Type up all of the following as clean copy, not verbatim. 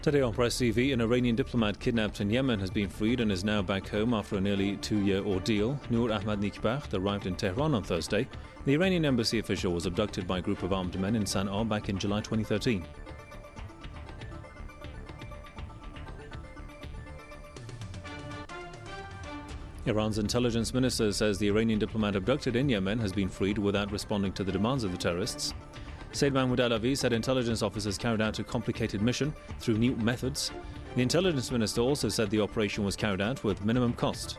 Today on Press TV, an Iranian diplomat kidnapped in Yemen has been freed and is now back home after a nearly two-year ordeal. Noor Ahmad Nikbacht arrived in Tehran on Thursday. The Iranian embassy official was abducted by a group of armed men in Sana'a back in July 2013. Iran's intelligence minister says the Iranian diplomat abducted in Yemen has been freed without responding to the demands of the terrorists. Said Mahmoud Alavi said intelligence officers carried out a complicated mission through new methods. The intelligence minister also said the operation was carried out with minimum cost.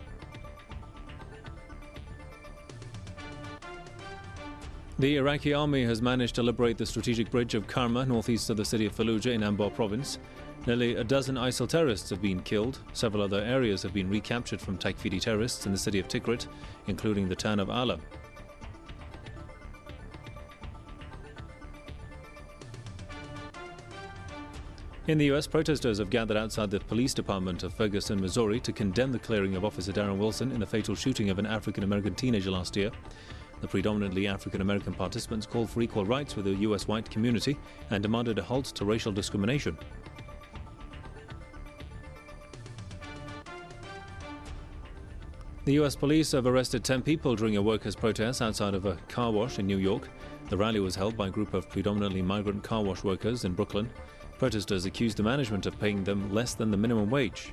The Iraqi army has managed to liberate the strategic bridge of Karma, northeast of the city of Fallujah in Anbar province. Nearly a dozen ISIL terrorists have been killed. Several other areas have been recaptured from Takfiri terrorists in the city of Tikrit, including the town of Ala. In the US, protesters have gathered outside the police department of Ferguson, Missouri to condemn the clearing of Officer Darren Wilson in the fatal shooting of an African-American teenager last year. The predominantly African-American participants called for equal rights with the US white community and demanded a halt to racial discrimination. The US police have arrested 10 people during a workers' protest outside of a car wash in New York. The rally was held by a group of predominantly migrant car wash workers in Brooklyn. Protesters accused the management of paying them less than the minimum wage.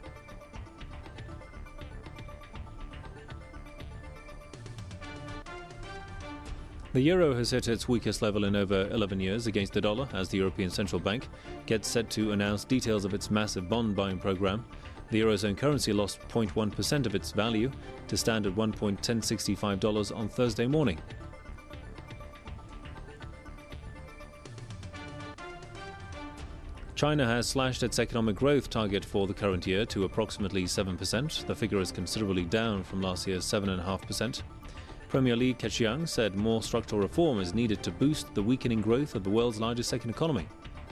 The euro has hit its weakest level in over 11 years against the dollar as the European Central Bank gets set to announce details of its massive bond buying program. The eurozone currency lost 0.1% of its value to stand at $1.1065 on Thursday morning. China has slashed its economic growth target for the current year to approximately 7%. The figure is considerably down from last year's 7.5%. Premier Li Keqiang said more structural reform is needed to boost the weakening growth of the world's largest second economy.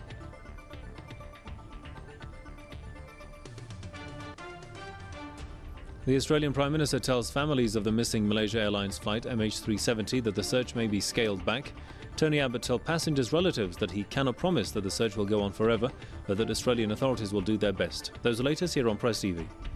The Australian Prime Minister tells families of the missing Malaysia Airlines flight MH370 that the search may be scaled back. Tony Abbott told passengers' relatives that he cannot promise that the search will go on forever, but that Australian authorities will do their best. Those are latest here on Press TV.